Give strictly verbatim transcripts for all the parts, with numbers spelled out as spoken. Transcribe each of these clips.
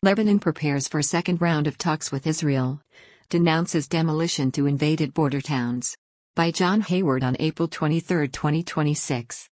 Lebanon prepares for second round of talks with Israel. Denounces demolition to invaded border towns. By John Hayward on April twenty-third, twenty twenty-six.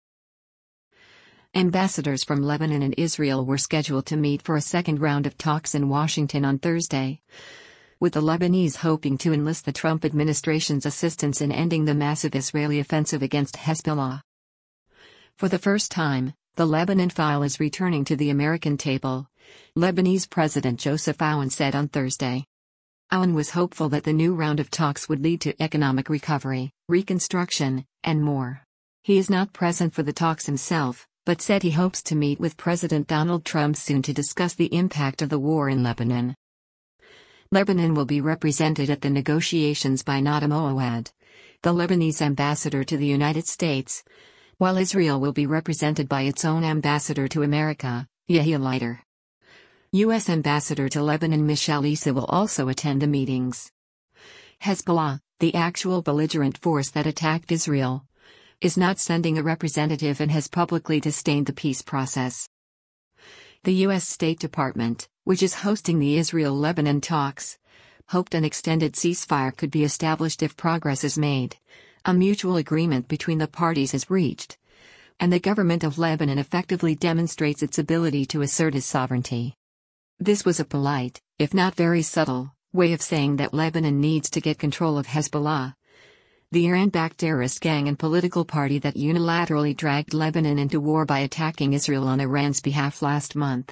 Ambassadors from Lebanon and Israel were scheduled to meet for a second round of talks in Washington on Thursday, with the Lebanese hoping to enlist the Trump administration's assistance in ending the massive Israeli offensive against Hezbollah. For the first time, the Lebanon file is returning to the American table, Lebanese President Joseph Aoun said on Thursday. Aoun was hopeful that the new round of talks would lead to economic recovery, reconstruction, and more. He is not present for the talks himself, but said he hopes to meet with President Donald Trump soon to discuss the impact of the war in Lebanon. Lebanon will be represented at the negotiations by Nadim Ouad, the Lebanese ambassador to the United States, while Israel will be represented by its own ambassador to America, Yehia Leiter. U S Ambassador to Lebanon Michel Issa will also attend the meetings. Hezbollah, the actual belligerent force that attacked Israel, is not sending a representative and has publicly disdained the peace process. The U S State Department, which is hosting the Israel-Lebanon talks, hoped an extended ceasefire could be established if progress is made, a mutual agreement between the parties is reached, and the government of Lebanon effectively demonstrates its ability to assert its sovereignty. This was a polite, if not very subtle, way of saying that Lebanon needs to get control of Hezbollah, the Iran-backed terrorist gang and political party that unilaterally dragged Lebanon into war by attacking Israel on Iran's behalf last month.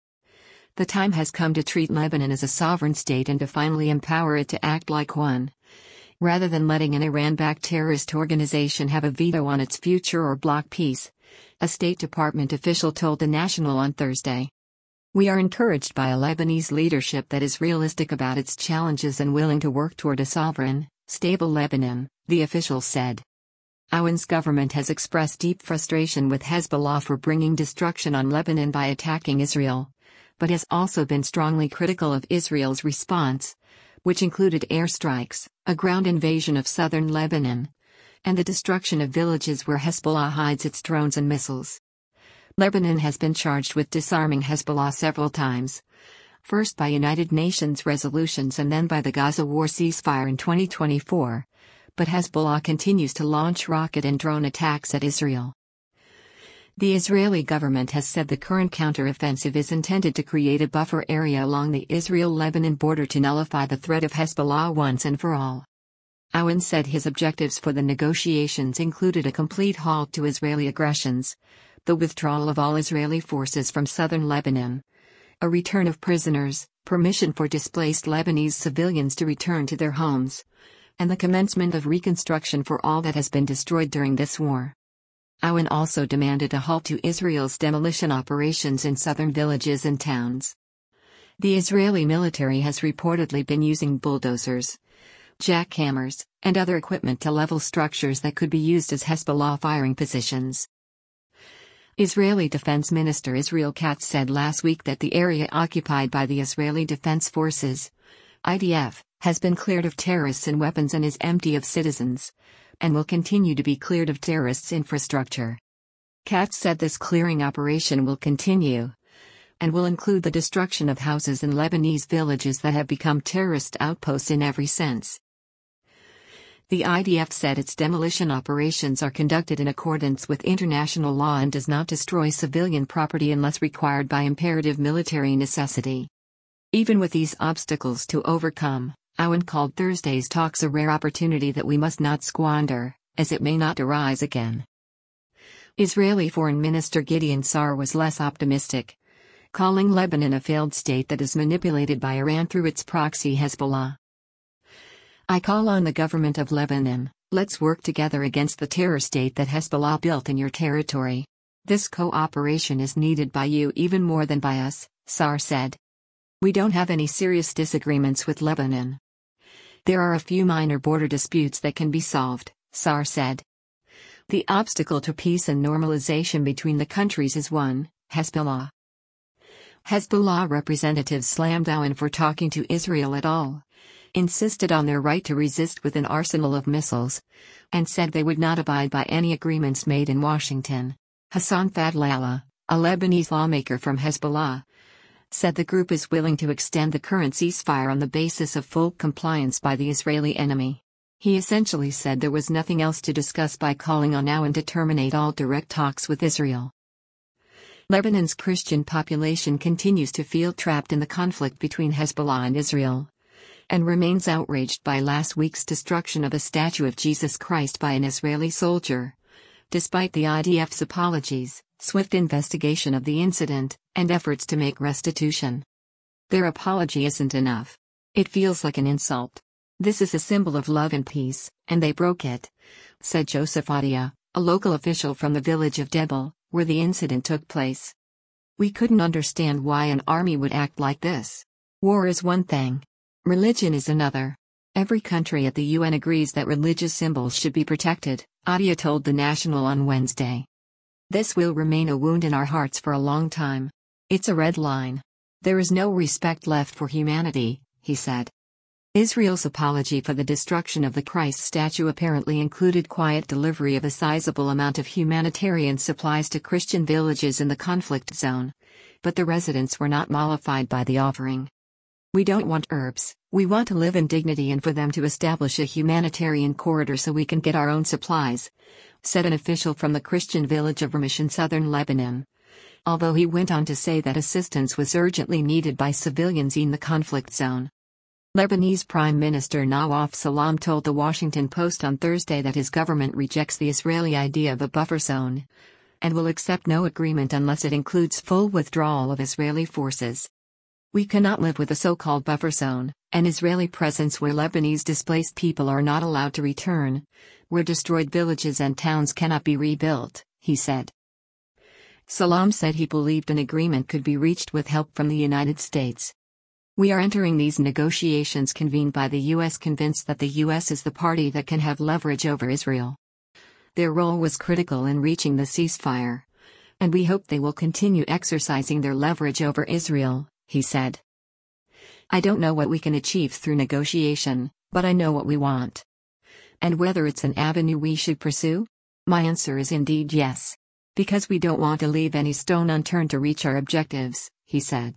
The time has come to treat Lebanon as a sovereign state and to finally empower it to act like one, rather than letting an Iran-backed terrorist organization have a veto on its future or block peace, a State Department official told The National on Thursday. We are encouraged by a Lebanese leadership that is realistic about its challenges and willing to work toward a sovereign, stable Lebanon, the official said. Aoun's government has expressed deep frustration with Hezbollah for bringing destruction on Lebanon by attacking Israel, but has also been strongly critical of Israel's response, which included airstrikes, a ground invasion of southern Lebanon, and the destruction of villages where Hezbollah hides its drones and missiles. Lebanon has been charged with disarming Hezbollah several times, first by United Nations resolutions and then by the Gaza war ceasefire in twenty twenty-four, but Hezbollah continues to launch rocket and drone attacks at Israel. The Israeli government has said the current counteroffensive is intended to create a buffer area along the Israel-Lebanon border to nullify the threat of Hezbollah once and for all. Aoun said his objectives for the negotiations included a complete halt to Israeli aggressions, the withdrawal of all Israeli forces from southern Lebanon, a return of prisoners, permission for displaced Lebanese civilians to return to their homes, and the commencement of reconstruction for all that has been destroyed during this war. Aoun also demanded a halt to Israel's demolition operations in southern villages and towns. The Israeli military has reportedly been using bulldozers, jackhammers, and other equipment to level structures that could be used as Hezbollah firing positions. Israeli Defense Minister Israel Katz said last week that the area occupied by the Israeli Defense Forces, I D F, has been cleared of terrorists and weapons and is empty of citizens, and will continue to be cleared of terrorists' infrastructure. Katz said this clearing operation will continue, and will include the destruction of houses in Lebanese villages that have become terrorist outposts in every sense. The I D F said its demolition operations are conducted in accordance with international law and does not destroy civilian property unless required by imperative military necessity. Even with these obstacles to overcome, Aoun called Thursday's talks a rare opportunity that we must not squander, as it may not arise again. Israeli Foreign Minister Gideon Sa'ar was less optimistic, calling Lebanon a failed state that is manipulated by Iran through its proxy Hezbollah. I call on the government of Lebanon, let's work together against the terror state that Hezbollah built in your territory. This cooperation is needed by you even more than by us, Sa'ar said. We don't have any serious disagreements with Lebanon. There are a few minor border disputes that can be solved, Sa'ar said. The obstacle to peace and normalization between the countries is one, Hezbollah. Hezbollah representatives slammed Aoun for talking to Israel at all, insisted on their right to resist with an arsenal of missiles, and said they would not abide by any agreements made in Washington. Hassan Fadlallah, a Lebanese lawmaker from Hezbollah, said the group is willing to extend the current ceasefire on the basis of full compliance by the Israeli enemy. He essentially said there was nothing else to discuss by calling on Aoun to terminate all direct talks with Israel. Lebanon's Christian population continues to feel trapped in the conflict between Hezbollah and Israel, and remains outraged by last week's destruction of a statue of Jesus Christ by an Israeli soldier. Despite the I D F's apologies, swift investigation of the incident, and efforts to make restitution, their apology isn't enough. It feels like an insult. This is a symbol of love and peace, and they broke it, said Joseph Adia, a local official from the village of Debel, where the incident took place. We couldn't understand why an army would act like this. War is one thing. Religion is another. Every country at the U N agrees that religious symbols should be protected, Adia told The National on Wednesday. This will remain a wound in our hearts for a long time. It's a red line. There is no respect left for humanity, he said. Israel's apology for the destruction of the Christ statue apparently included quiet delivery of a sizable amount of humanitarian supplies to Christian villages in the conflict zone. But the residents were not mollified by the offering. We don't want herbs, we want to live in dignity and for them to establish a humanitarian corridor so we can get our own supplies, said an official from the Christian village of Ramish in southern Lebanon. Although he went on to say that assistance was urgently needed by civilians in the conflict zone. Lebanese Prime Minister Nawaf Salam told The Washington Post on Thursday that his government rejects the Israeli idea of a buffer zone and will accept no agreement unless it includes full withdrawal of Israeli forces. We cannot live with a so-called buffer zone, an Israeli presence where Lebanese displaced people are not allowed to return, where destroyed villages and towns cannot be rebuilt, he said. Salam said he believed an agreement could be reached with help from the United States. We are entering these negotiations convened by the U S convinced that the U S is the party that can have leverage over Israel. Their role was critical in reaching the ceasefire, and we hope they will continue exercising their leverage over Israel, he said. I don't know what we can achieve through negotiation, but I know what we want. And whether it's an avenue we should pursue? My answer is indeed yes. Because we don't want to leave any stone unturned to reach our objectives, he said.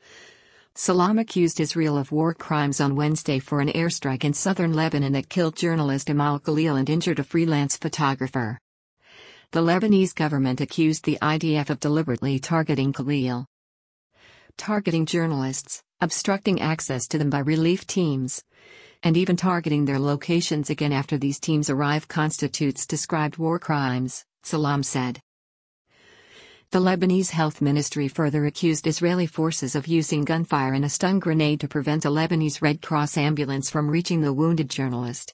Salam accused Israel of war crimes on Wednesday for an airstrike in southern Lebanon that killed journalist Amal Khalil and injured a freelance photographer. The Lebanese government accused the I D F of deliberately targeting Khalil, targeting journalists, obstructing access to them by relief teams, and even targeting their locations again after these teams arrive constitutes described war crimes, Salam said. The Lebanese Health Ministry further accused Israeli forces of using gunfire and a stun grenade to prevent a Lebanese Red Cross ambulance from reaching the wounded journalist.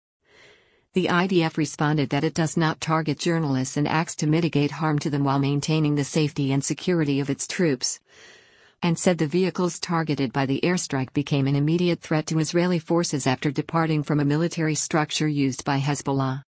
The I D F responded that it does not target journalists and acts to mitigate harm to them while maintaining the safety and security of its troops, and said the vehicles targeted by the airstrike became an immediate threat to Israeli forces after departing from a military structure used by Hezbollah.